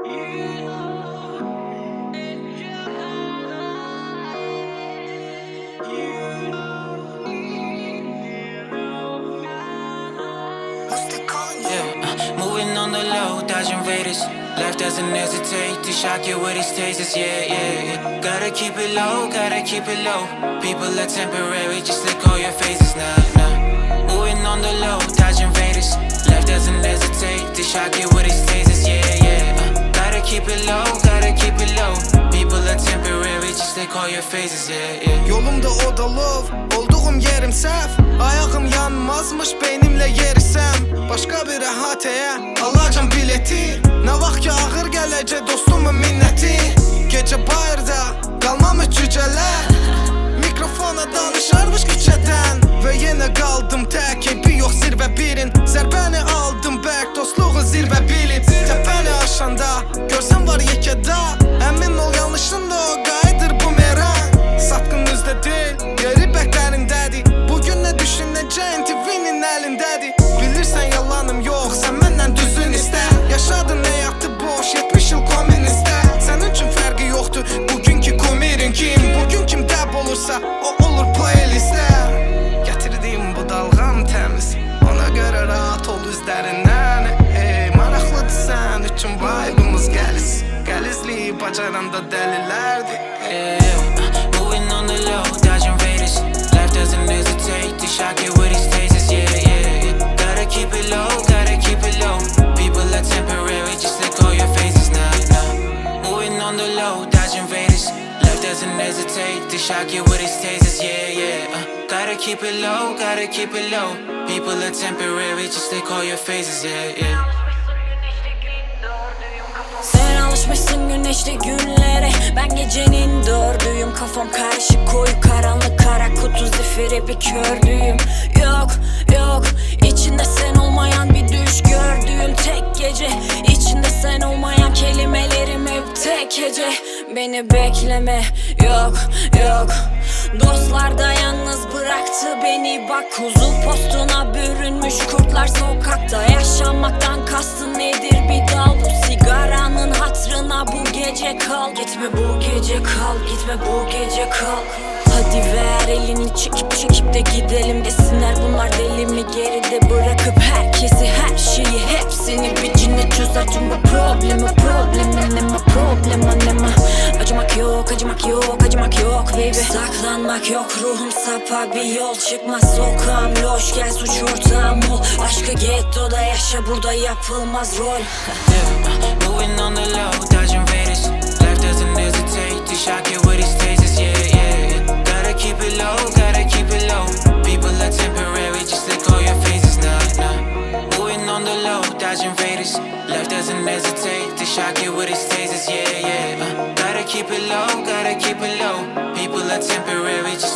Moving on the low, dodging raiders. Life doesn't hesitate to shock you with its tastes, yeah. Gotta keep it low, gotta keep it low. People are temporary, just like all your phases, nah. Moving on the low, dodging raiders. Life doesn't hesitate to shock you with its tastes, yeah. Gotta keep it low, gotta keep it low. People are temporary, just like all your phases, yeah. Yolumda o da love, olduğum yerim sef. Ayağım yanmazmış benimle yerisem. Başka bir rahateye alacağım bileti. Ne vaxt ki ağır gələcək dostumun minnəti. Gecə bayırda qalmamış cücələr. Mikrofona danışarmış küçədən. Və yenə qaldım tək, bir yox zirvə birin. Zərbəni aldım bək, dostluğun zirvə bilib. Təpəni aşanda, görsən var yekədə. Əmin ol yanlışında o qayıdır bumerang. Satqın üzdə deyil, yeri bəklərindədir. Bugün nə düşünəcəyin TV'nin əlindədir. Bilirsən yalanım yox, sən məndən düzün istə. Yaşadın həyatı boş, 70 yıl komünistə. Sənin üçün fərqi yoxdur, bugünkü kumirin kim? Bugün kim dəb olursa, o olur playlistə. Gətirdiyim bu dalğam təmiz, ona görə rahat ol üzlərindən. Maraqlıdır sən üçün vibe'ımız gəliz. Gəlizliyi bacaran da dəlilərdir. Moving on the low, dodging raiders. Life doesn't hesitate to shock you with its tastes, yeah. Gotta keep it low, gotta keep it low. People are temporary, just like all your phases, nah. Moving on the low, dodging raiders. Life doesn't hesitate to shock you with its tastes, yeah. Gotta keep it low, gotta keep it low. People are temporary, just like all your phases, yeah. Sen alışmışsın güneşli günlere, ben gecenin dördüyüm. Kafam karışık, koyu karanlık, kara kutu zifiri bir kördüğüm. Yok yok, içinde sen olmayan bir düş gördüğüm tek gece. İçinde sen olmayan kelimelerim hep tek hece. Beni bekleme, yok yok. Dostlar da yalnız bıraktı beni. Bak kuzu postuna bürünmüş kurtlar sokakta. Yaşamaktan kastın nedir bir dal? Bu sigaranın hatrına bu gece kal. Gitme bu gece kal, gitme bu gece kal. Hadi ver elini çekip de gidelim desinler bunlar deli mi? Geride bırakıp herkesi, her şeyi, hepsini bir cinnet çözer tüm bu problemi Acımak yok, acımak yok, acımak yok baby. Saklanmak yok, ruhum sapa bir yol çıkmaz sokağım loş. Gel suç ortağım ol, aşkı gettoda yaşa, burada yapılmaz rol. Moving on the low, dodging raiders. Life doesn't hesitate to shock you with its tastes, yeah. Gotta keep it low, gotta keep it low. People are temporary, just like all your phases, nah. Moving on the low, dodging raiders. Life doesn't hesitate to shock you with its tastes, yeah. Gotta keep it low, gotta keep it low. People are temporary, just